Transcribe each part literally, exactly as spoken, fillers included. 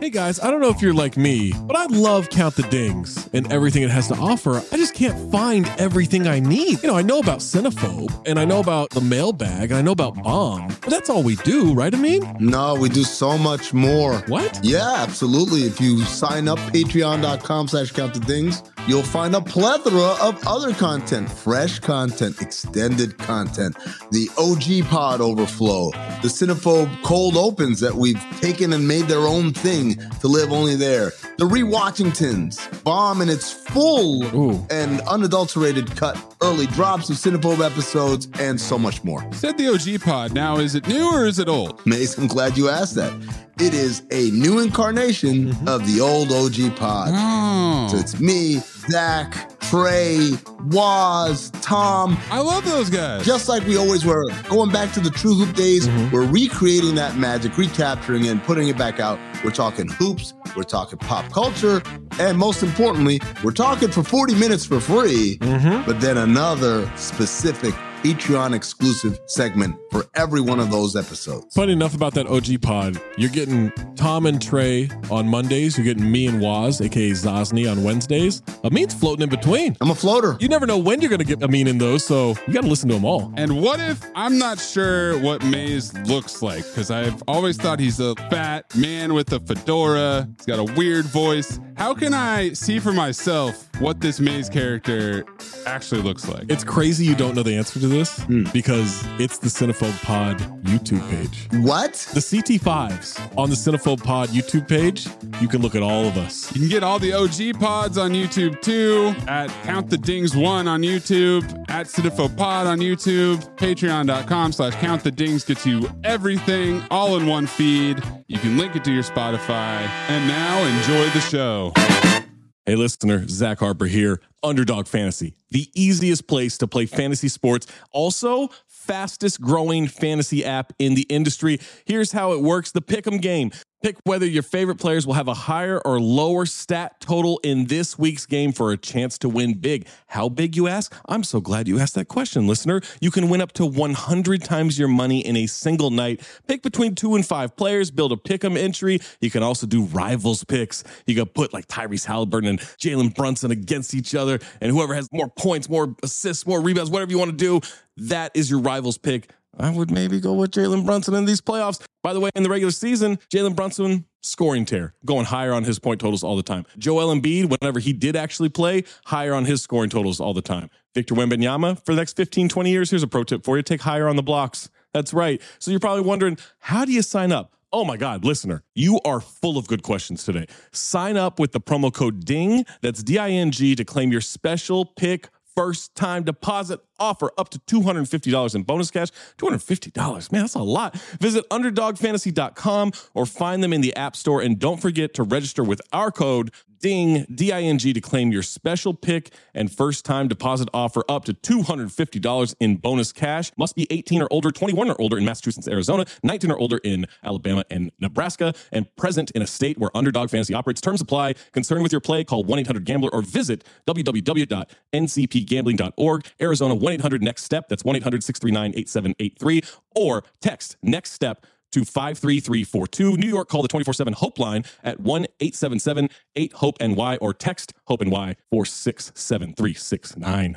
Hey guys, I don't know if you're like me, but I love Count the Dings and everything it has to offer. I just can't find everything I need. You know, I know about Cinephobe, and I know about the mailbag, and I know about Bomb, but that's all we do, right, Amin? No, we do so much more. What? Yeah, absolutely. If you sign up, patreon.com slash count the dings, you'll find a plethora of other content, fresh content, extended content, the O G pod overflow, the Cinephobe cold opens that we've taken and made their own thing to live only there, the Rewatchingtons, Bomb in its full Ooh. and unadulterated cut, early drops of Cinephobe episodes, and so much more. Said the O G pod. Now, is it new or is it old? Mace, I'm glad you asked that. It is a new incarnation mm-hmm. of the old O G pod. Oh. So it's me, Zach, Trey, Waz, Tom. I love those guys. Just like we always were. Going back to the True Hoop days, mm-hmm. we're recreating that magic, recapturing it, and putting it back out. We're talking hoops, we're talking pop culture, and most importantly, we're talking for forty minutes for free, mm-hmm. but then another specific Patreon exclusive segment for every one of those episodes. Funny enough about that O G pod, you're getting Tom and Trey on Mondays. You're getting me and Waz, aka Zosny, on Wednesdays. Amin's floating in between. I'm a floater. You never know when you're going to get Amin in those, so you got to listen to them all. And what if I'm not sure what Maze looks like? Because I've always thought he's a fat man with a fedora. He's got a weird voice. How can I see for myself what this Maze character actually looks like? It's crazy you don't know the answer to this mm. because it's the Cinephobe Pod YouTube page. What? The C T fives on the Cinephobe Pod YouTube page. You can look at all of us. You can get all the O G pods on YouTube too, at Count the Dings one on YouTube, at Cinephobe Pod on YouTube, patreon.com slash Count the Dings gets you everything all in one feed. You can link it to your Spotify. And now enjoy the show. Hey listener, Zach Harper here. Underdog Fantasy, the easiest place to play fantasy sports. Also, fastest growing fantasy app in the industry. Here's how it works. The Pick'em game. Pick whether your favorite players will have a higher or lower stat total in this week's game for a chance to win big. How big, you ask? I'm so glad you asked that question, listener. You can win up to one hundred times your money in a single night. Pick between two and five players, build a pick'em entry. You can also do rivals picks. You can put like Tyrese Halliburton and Jalen Brunson against each other, and whoever has more points, more assists, more rebounds, whatever you want to do, that is your rivals pick. I would maybe go with Jalen Brunson in these playoffs. By the way, in the regular season, Jalen Brunson, scoring tear, going higher on his point totals all the time. Joel Embiid, whenever he did actually play, higher on his scoring totals all the time. Victor Wembanyama, for the next fifteen, twenty years, here's a pro tip for you. Take higher on the blocks. That's right. So you're probably wondering, how do you sign up? Oh my God, listener, you are full of good questions today. Sign up with the promo code DING, that's D I N G, to claim your special pick first time deposit offer up to two hundred fifty dollars in bonus cash. two hundred fifty dollars, man, that's a lot. Visit underdog fantasy dot com or find them in the App Store. And don't forget to register with our code DING, D I N G, to claim your special pick and first time deposit offer up to two hundred fifty dollars in bonus cash. Must be eighteen or older, twenty-one or older in Massachusetts, Arizona, nineteen or older in Alabama and Nebraska, and present in a state where Underdog Fantasy operates. Terms apply. Concerned with your play, call one eight hundred gambler or visit w w w dot n c p gambling dot org. Arizona, one eight hundred next step. That's one eight hundred six three nine eight seven eight three. Or text next step to five three three four two. New York, call the twenty-four seven Hope line at one eight seven seven eight hope N Y or text HOPE N Y four six seven three six nine.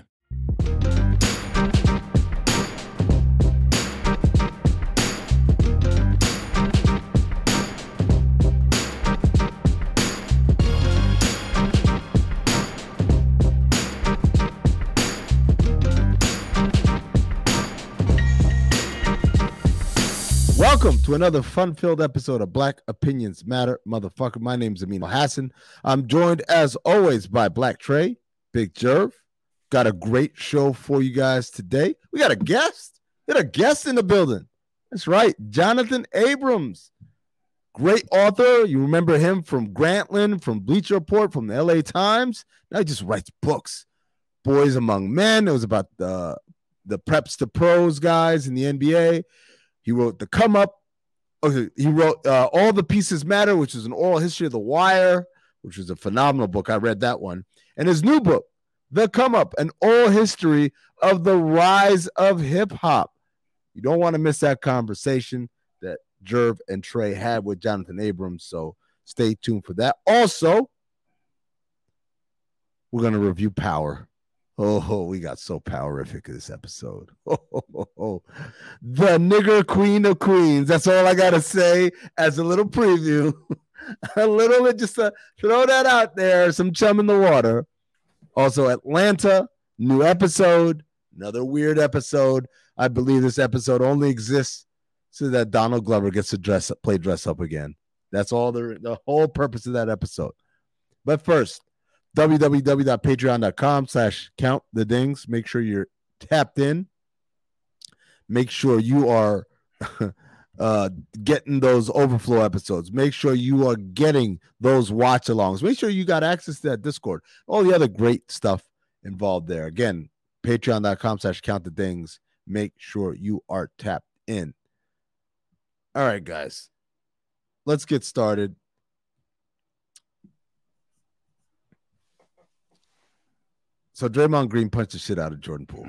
Welcome to another fun-filled episode of Black Opinions Matter, motherfucker. My name's Amin Hassan. I'm joined, as always, by Black Trey, Big Jerv. Got a great show for you guys today. We got a guest. We got a guest in the building. That's right, Jonathan Abrams. Great author. You remember him from Grantland, from Bleacher Report, from the L A Times. Now he just writes books. Boys Among Men. It was about the, the preps to pros guys in the N B A. He wrote The Come Up. Okay, he wrote uh, All the Pieces Matter, which is an oral history of The Wire, which was a phenomenal book. I read that one. And his new book, The Come Up, an oral history of the rise of hip-hop. You don't want to miss that conversation that Jerv and Trey had with Jonathan Abrams. So Stay tuned for that. Also, we're going to review Power. Oh, we got so powerific in this episode. Oh, oh, oh, oh. The nigger queen of queens. That's all I got to say as a little preview. A little bit, just to throw that out there. Some chum in the water. Also, Atlanta, new episode. Another weird episode. I believe this episode only exists so that Donald Glover gets to dress up, play dress up again. That's all the, the whole purpose of that episode. But first, www.patreon.com slash count the dings. Make sure you're tapped in. Make sure you are uh, getting those overflow episodes. Make sure you are getting those watch alongs. Make sure you got access to that Discord. All the other great stuff involved there. Again, patreon.com slash count the dings. Make sure you are tapped in. All right, guys. Let's get started. So Draymond Green punched the shit out of Jordan Poole.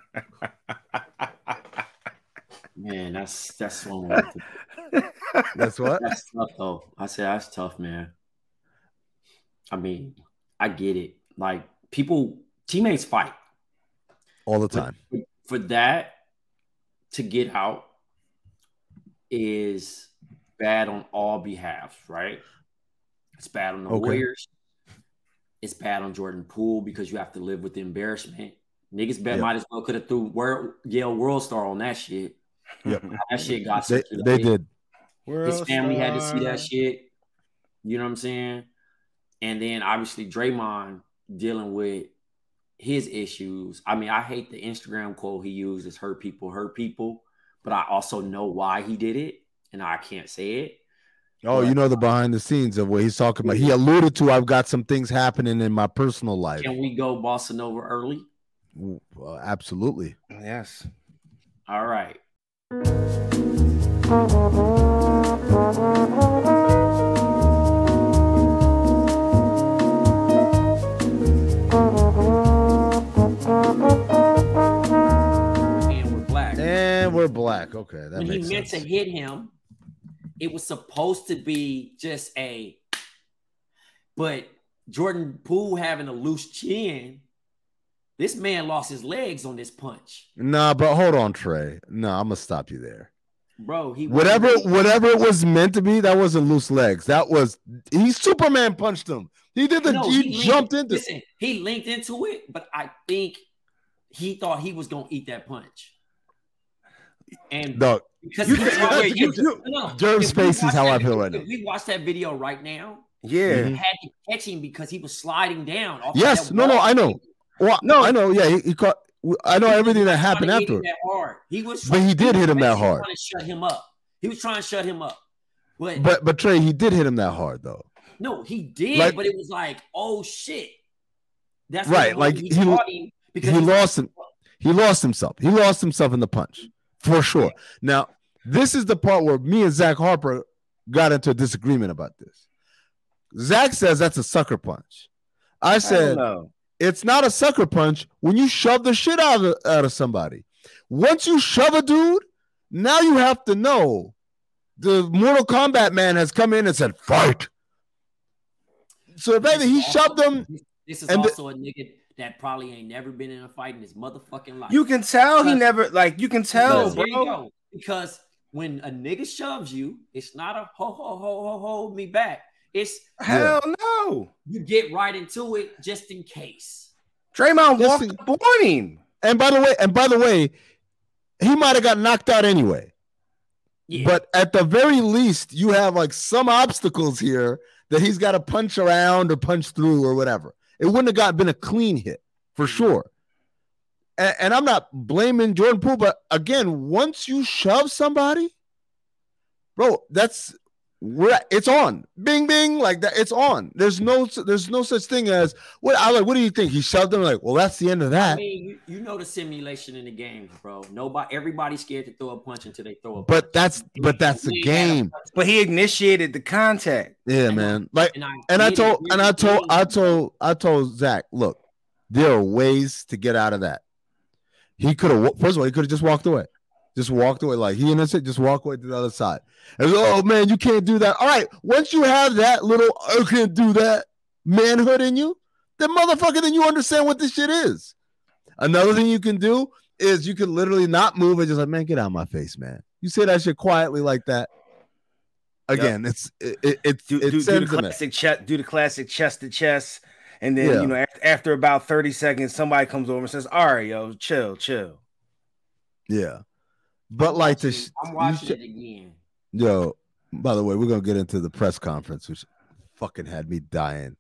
Man, that's that's one. That's what? That's tough, though. I said that's tough, man. I mean, I get it. Like, people, teammates fight all the time. For, for that to get out is bad on all behalves, right? It's bad on the Okay. Warriors. It's bad on Jordan Poole because you have to live with the embarrassment. Niggas bet Yep. might as well could have threw World, Yale World Star on that shit. Yep. That shit got They, circulated. they did. His family had to see that shit. You know what I'm saying? And then obviously Draymond dealing with his issues. I mean, I hate the Instagram quote he used is hurt people, hurt people. But I also know why he did it. And I can't say it. Oh, you know the behind the scenes of what he's talking about. He alluded to, I've got some things happening in my personal life. Can we go Bossa Nova early? Uh, absolutely. Yes. All right. And we're black. And we're black. Okay, that When he makes meant sense. to hit him, it was supposed to be just a, but Jordan Poole having a loose chin, this man lost his legs on this punch. Nah, but hold on, Trey. No, I'm gonna stop you there. Bro, he Whatever, whatever it was meant to be, that wasn't loose legs. That was he Superman punched him. He did the No, he, linked- jumped into Listen, he linked into it, but I think he thought he was gonna eat that punch. And Dog. because You he can- tried- wait, you- you- no, no, Jerv's if we face is watch how that I feel video- right now. If we watch that video right now, Yeah. Mhm. he had to catch him because he was sliding down. off of Yes, that no, no, wall. I know. Well, No. I know. Yeah, he, he caught. I know everything that happened Trying to hit him after. that hard. He was, But he did was hit him that basically hard. Trying to shut him up. He was trying to shut him up, but, But but Trey, he did hit him that hard though. no, he did. Like- but it was like, oh shit, that's Right, what like, he, he- caught him because He he's- lost him. He lost himself. He lost himself in the punch for sure. Now, this is the part where me and Zach Harper got into a disagreement about this. Zach says that's a sucker punch. I I don't said know. it's not a sucker punch when you shove the shit out of, out of somebody. Once you shove a dude, now you have to know the Mortal Kombat man has come in and said, fight. So if This anything, he is also- shoved him. This, this is and the- also a nigga that probably ain't never been in a fight in his motherfucking life. You can tell he Because- never like you can tell, Because, here you bro. go. Because when a nigga shoves you, it's not a ho ho ho ho hold me back. It's Hell no. you get right into it just in case. Draymond Listen- walked up on him. And by the way, and by the way, he might have got knocked out anyway. Yeah. But at the very least, you have like some obstacles here that he's got to punch around or punch through or whatever. It wouldn't have got been a clean hit for sure. And, and I'm not blaming Jordan Poole, but again, once you shove somebody, bro, that's we're it's on. Bing bing, like that. It's on. There's no there's no such thing as what I like. What do you think? He shoved him like, well, that's the end of I that. mean, you, you know the simulation in the games, bro. Nobody, everybody's scared to throw a punch until they throw a punch. But that's but that's the We ain't had a game. punch. But he initiated the contact. Yeah, I know. man. Like And I, and I get it. told Here's and I the told thing. I told I told Zach, look, there are ways to get out of that. He could have first of all, he could have just walked away. Just walked away. Like he innocent, just walk away to the other side. And oh man, you can't do that. All right, once you have that little I can't do that manhood in you, then motherfucker, then you understand what this shit is. Another thing you can do is you can literally not move and just like, man, get out of my face, man. You say that shit quietly like that. Again, yep. it's it, it, it, do, it do, do the classic chest, do the classic chest to chest, and then yeah. you know after, after about thirty seconds, somebody comes over and says, "All right, yo, chill, chill." Yeah, but I'm like watching, this, I'm watching sh- it again. Yo, by the way, we're gonna get into the press conference, which fucking had me dying.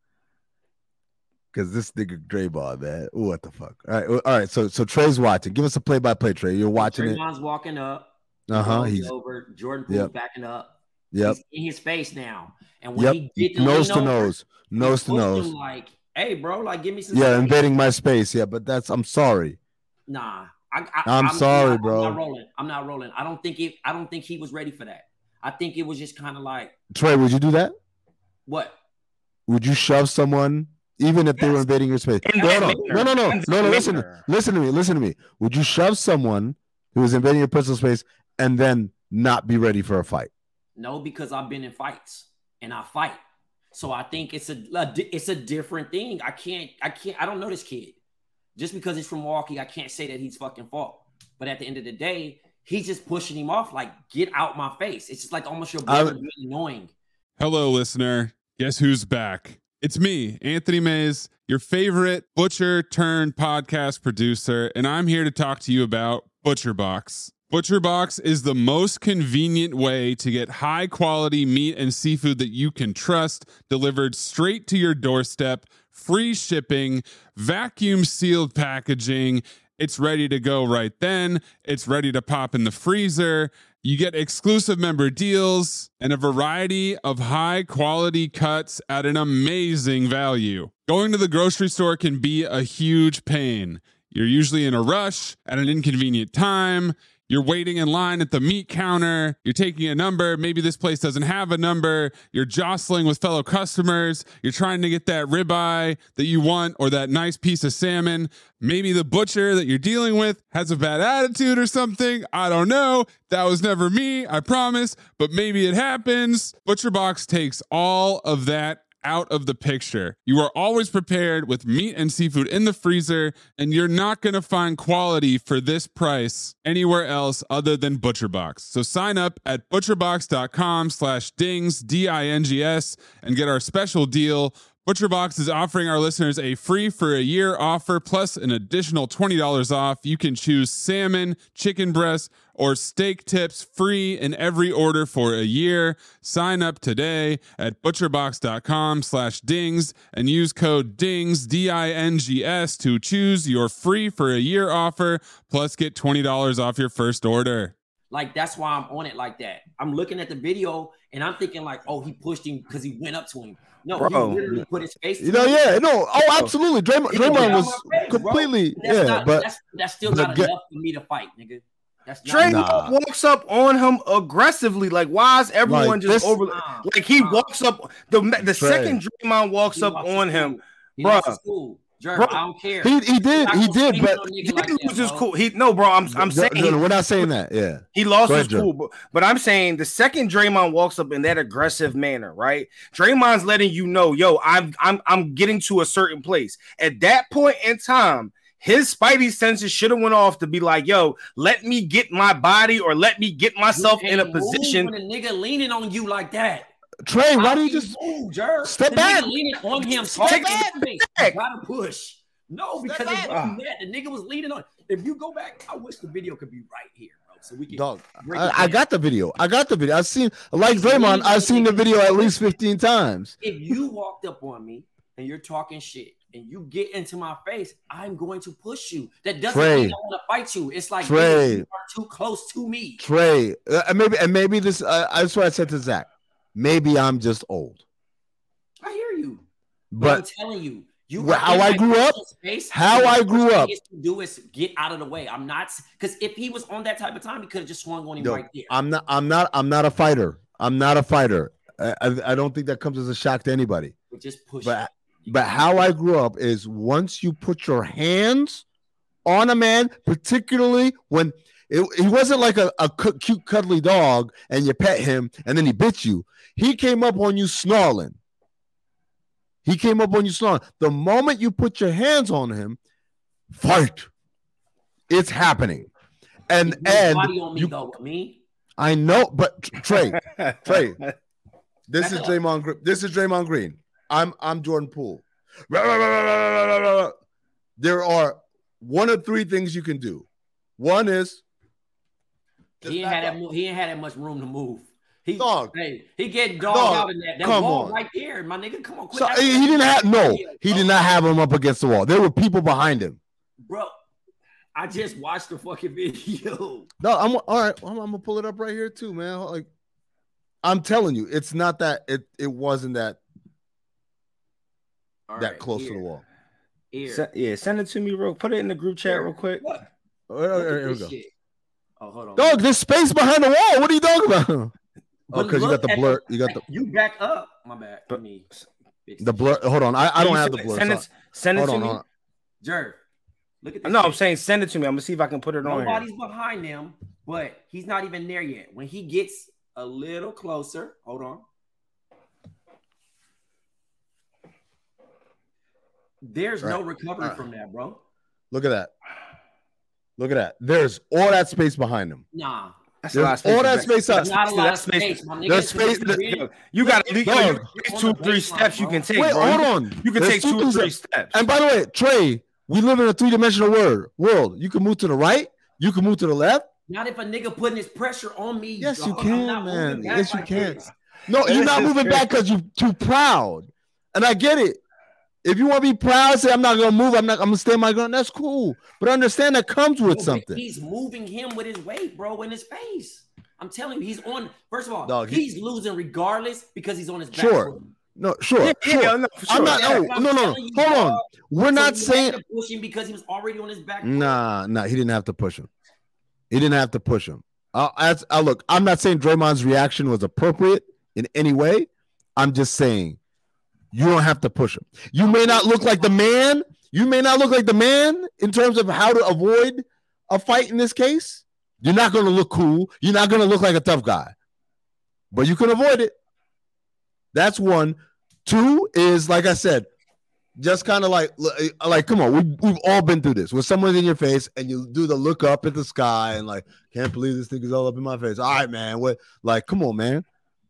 Because this nigga Draymond, man, what the fuck? All right, all right. So, so Trey's watching. Give us a play-by-play, Trey. You're watching Draymond's it. Draymond's walking up. Uh huh. He's over. Jordan Poole's yep. backing up. Yep. He's in his face now, and when yep. he get to nose to over, nose, nose to nose, him like, hey, bro, like, give me some. Yeah, space. invading my space. Yeah, but that's. I'm sorry. Nah, I, I, I'm, I'm sorry, not, bro. I'm not rolling. I'm not rolling. I don't think it. I don't think he was ready for that. I think it was just kind of like. Trey, would you do that? What? Would you shove someone? Even if yes. they were invading your space. No, no, no, no, no, no, no. Listen, listen to me. Listen to me. Would you shove someone who was invading your personal space and then not be ready for a fight? No, because I've been in fights and I fight. So I think it's a, a it's a different thing. I can't, I can't, I don't know this kid. Just because he's from Milwaukee, I can't say that he's fucking fault. But at the end of the day, he's just pushing him off like, get out my face. It's just like almost your brother being annoying. Hello, listener. Guess who's back? It's me, Anthony Mays, your favorite butcher turned podcast producer, and I'm here to talk to you about ButcherBox. ButcherBox is the most convenient way to get high quality meat and seafood that you can trust delivered straight to your doorstep, free shipping, vacuum sealed packaging. It's ready to go right then. It's ready to pop in the freezer. You get exclusive member deals and a variety of high quality cuts at an amazing value. Going to the grocery store can be a huge pain. You're usually in a rush at an inconvenient time. You're waiting in line at the meat counter. You're taking a number. Maybe this place doesn't have a number. You're jostling with fellow customers. You're trying to get that ribeye that you want or that nice piece of salmon. Maybe the butcher that you're dealing with has a bad attitude or something. I don't know. That was never me, I promise. But maybe it happens. ButcherBox takes all of that out of the picture. You are always prepared with meat and seafood in the freezer, and you're not going to find quality for this price anywhere else other than ButcherBox. So sign up at butcherbox.com slash dings, D I N G S, and get our special deal. ButcherBox is offering our listeners a free for a year offer plus an additional twenty dollars off. You can choose salmon, chicken breast, or steak tips free in every order for a year. Sign up today at butcherbox.com slash dings and use code DINGS, D I N G S, to choose your free for a year offer plus get twenty dollars off your first order. Like, that's why I'm on it like that. I'm looking at the video and I'm thinking like, oh, he pushed him because he went up to him. No, bro, he literally put his face. You know, him. yeah, no, oh, absolutely. Draymond, Draymond was face, completely, yeah, not, but that's, that's still not get, enough for me to fight, nigga. That's not Draymond nah. walks up on him aggressively. Like, why is everyone like just this, over? Nah, like, he nah. walks up. The the Trey. second Draymond walks he up on him, bro. Jerk, bro, I don't care. He, he did, he did, but he like lose his cool. He no, bro. I'm I'm saying no, no, we're not saying that. Yeah, he lost ahead, his cool, but, but I'm saying the second Draymond walks up in that aggressive manner, right? Draymond's letting you know, yo, I'm I'm I'm getting to a certain place. At that point in time, his spidey senses should have went off to be like, yo, let me get my body or let me get myself in a position. When a nigga leaning on you like that. Trey, why do you just move, Jer? step the back? Leaning on him, step back. back. Gotta push. No, because of that, the nigga was leaning on. If you go back, I wish the video could be right here, bro. So we can. Dog, I, I got the video. I got the video. I've seen, like Draymond, I've seen the video at least fifteen times. If you walked up on me and you're talking shit and you get into my face, I'm going to push you. That doesn't Trey, mean I want to fight you. It's like Trey, you are too close to me. Trey, uh, and maybe and maybe this. Uh, that's what I said to Zach. Maybe I'm just old. I hear you, but, but I'm telling you, you well, how I grew up. Space, how I grew up. To do is get out of the way. I'm not because if he was on that type of time, he could have just swung on him Yo, right there. I'm not. I'm not. I'm not a fighter. I'm not a fighter. I, I, I don't think that comes as a shock to anybody. But just push. But but how I grew up is once you put your hands on a man, particularly when It, he wasn't like a, a cute, cuddly dog and you pet him and then he bit you. He came up on you snarling. He came up on you snarling. The moment you put your hands on him, fight. It's happening. And and body on me, you, though, me. I know, but Trey, Trey, this is Draymond Green. This is Draymond Green. I'm I'm Jordan Poole. There are one of three things you can do. One is he ain't had that. He ain't had that much room to move. He, dog. Hey, he getting dog, dog out in that. That come wall on. right there, my nigga. Come on, quit. So, he, he didn't have no. He did not have him up against the wall. There were people behind him, bro. I just watched the fucking video. No, I'm all right. I'm, I'm gonna pull it up right here too, man. Like, I'm telling you, it's not that. It it wasn't that all that right, close here. to the wall. Se- yeah, send it to me real. Put it in the group chat real quick. What? All right, all right, here we go. Shit. Oh, hold on. Dog, there's space behind the wall. What are you talking about? Oh, because you got the blur. The, you got the you back up. My bad. Let me the blur. Hold on. I, I don't have the blur. Send it. Send it hold to on, me. hold on. Jerv, look at this. No, shit. I'm saying send it to me. I'm gonna see if I can put it on. Nobody's here. behind them, but he's not even there yet. When he gets a little closer, hold on. There's Right. no recovery Right. from that, bro. Look at that. Look at that. There's all that space behind him. Nah. That's There's a lot of space. all that space up. There's not a lot of That's space. space, my nigga. There's Because space- you the- really- You got to Dog. two, three steps you can take. Wait, bro. hold You- on. You can There's take two or three steps. And by the way, Trey, we live in a three-dimensional world. World. You can move to the right. You can move to the left. Not if a nigga putting his pressure on me. Yes, you dog. can, I'm not man. moving back Yes, you like can. this. No, you're This not is moving crazy. back because you're too proud. And I get it. If you want to be proud, say I'm not gonna move. I'm not. I'm gonna stay my ground. That's cool. But understand that comes with Bro, something. He's moving him with his weight, bro, in his face. I'm telling you, he's on. First of all, Dog, he- he's losing regardless because he's on his back. Sure. foot. No, sure. Yeah, sure. yeah, no, for I'm sure. not. That's No, what I'm no, no. telling you, Hold on. dog. We're not So he saying. had to push him because he was already on his back. foot. Nah, nah. He didn't have to push him. He didn't have to push him. Uh, as, uh, look, I'm not saying Draymond's reaction was appropriate in any way. I'm just saying you don't have to push him. You may not look like the man. You may not look like the man in terms of how to avoid a fight in this case. You're not going to look cool. You're not going to look like a tough guy, but you can avoid it. That's one. Two is, like I said, just kind of like, like, come on, we, we've all been through this. When someone's in your face and you do the look up at the sky and like, can't believe this thing is all up in my face. All right, man. What? Like, come on, man.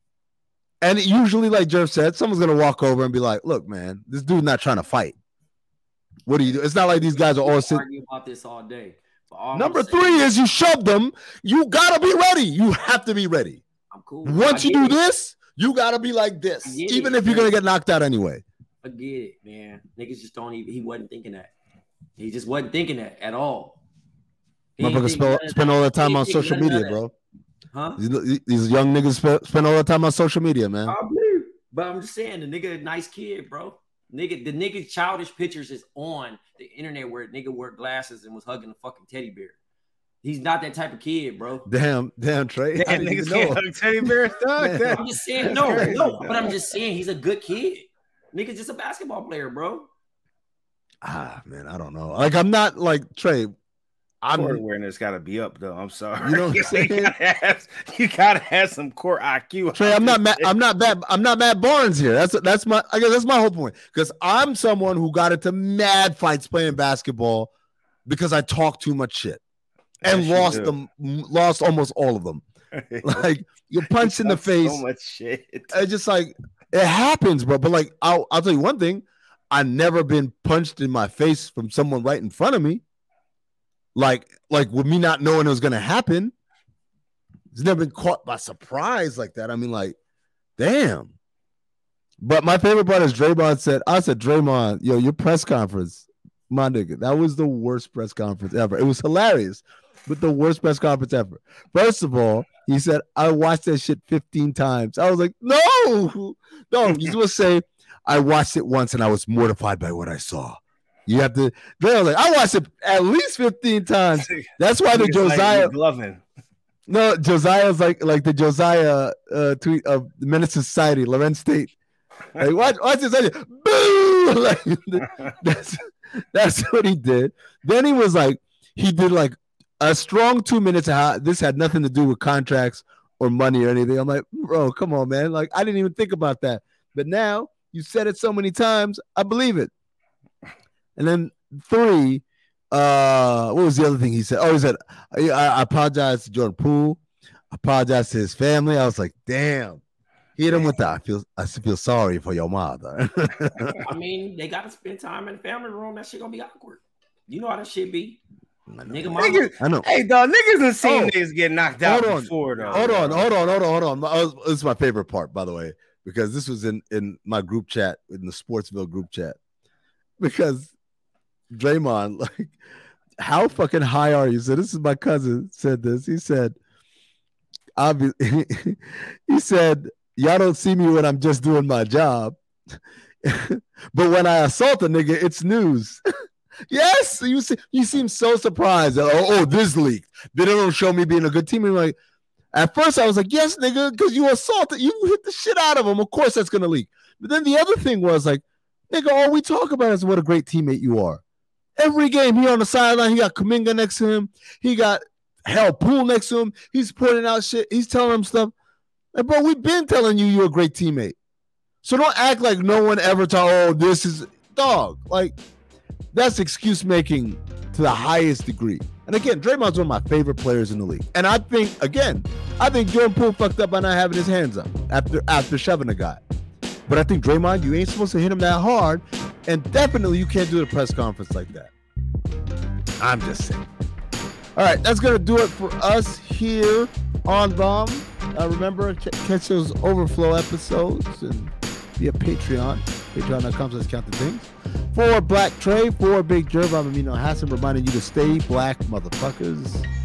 And usually, like Jeff said, someone's gonna walk over and be like, "Look, man, this dude's not trying to fight. What do you do?" It's not like these guys are all We sitting. argue about this all day. But all I'm Number saying- three is you shove them. You gotta be ready. You have to be ready. I'm cool. Once I you get do it. this, you gotta be like this, I get even it, if you're man. gonna get knocked out anyway. I get it, man. Niggas just don't even. He wasn't thinking that. He just wasn't thinking that at all. He ain't Motherfuckers think spend, none of spend that. all their time He on ain't think social none of media, that. bro. Huh? These, these young niggas spend, spend all their time on social media, man. I believe. But I'm just saying, the nigga, a nice kid, bro. Nigga, the nigga childish pictures is on the internet where nigga wore glasses and was hugging a fucking teddy bear. He's not that type of kid, bro. Damn, damn, Trey. I Damn, didn't niggas even can't know. hug teddy bears, dog. Man. I'm just saying, no, no. But I'm just saying, he's a good kid. Nigga's just a basketball player, bro. Ah, man, I don't know. Like, I'm not like Trey. I'm Court awareness got to be up, though. I'm sorry. You know what I'm saying? you, gotta have, you gotta have some court I Q. Trey. I'm not. Matt, I'm not Matt. I'm not Matt Barnes here. That's that's my. I guess that's my whole point. Because I'm someone who got into mad fights playing basketball because I talked too much shit and Yes, you lost do. them. Lost almost all of them. Like you punch in the face. So much shit. It's just like it happens, bro. But like I'll I'll tell you one thing. I've never been punched in my face from someone right in front of me. Like, like with me not knowing it was gonna happen. It's never been caught by surprise like that. I mean, like, damn. But my favorite part is Draymond said, I said, Draymond, yo, your press conference, my nigga, that was the worst press conference ever. It was hilarious, but the worst press conference ever. First of all, he said, I watched that shit fifteen times. I was like, no, no, you're supposed to say, I watched it once and I was mortified by what I saw. You have to, Dre was like, I watched it at least fifteen times. That's why the Niggas like Josiah, you gloving. no, Josiah's like like the Josiah uh, tweet of the Menace Society, Lorenz State. Like, watch, watch this. Boo! Like, that's, that's what he did. Then he was like, he did like a strong two minutes. How this had nothing to do with contracts or money or anything. I'm like, bro, come on, man. Like, I didn't even think about that. But now you said it so many times, I believe it. And then three, uh, what was the other thing he said? Oh, he said, I, I apologize to Jordan Poole. I apologize to his family. I was like, damn. Hit him with that. I feel I feel sorry for your mother. I mean, they got to spend time in the family room. That shit gonna be awkward. You know how that shit be. Nigga, mama. Niggas, I know. Hey, dog, niggas done seen Oh. niggas get knocked out Hold on. before, though. Hold on, hold on, hold on, hold on. My- This is my favorite part, by the way, because this was in, in my group chat, in the Sportsville group chat. Because Draymond, like, how fucking high are you? So this is my cousin said this. He said, obviously, he said, y'all don't see me when I'm just doing my job. But when I assault a nigga, it's news. Yes, you see, you seem so surprised. That, oh, oh, this leaked. They don't show me being a good teammate. Like, at first I was like, yes, nigga, because you assaulted, you hit the shit out of him. Of course that's gonna leak. But then the other thing was like, nigga, all we talk about is what a great teammate you are. Every game, he on the sideline, he got Kuminga next to him, he got hell Poole next to him. He's pointing out shit. He's telling him stuff. And bro, we've been telling you you're a great teammate. So don't act like no one ever told. Oh, this is dog. Like, that's excuse making to the highest degree. And again, Draymond's one of my favorite players in the league. And I think, again, I think Jordan Poole fucked up by not having his hands up after after shoving a guy. But I think Draymond, you ain't supposed to hit him that hard. And definitely you can't do a press conference like that. I'm just saying. All right, that's going to do it for us here on Bomb. Uh, remember, ch- catch those overflow episodes and via Patreon. Patreon.com says Count the Things. For Black Trey, for Big Jerv, I'm Amino Hassan, reminding you to stay black, motherfuckers.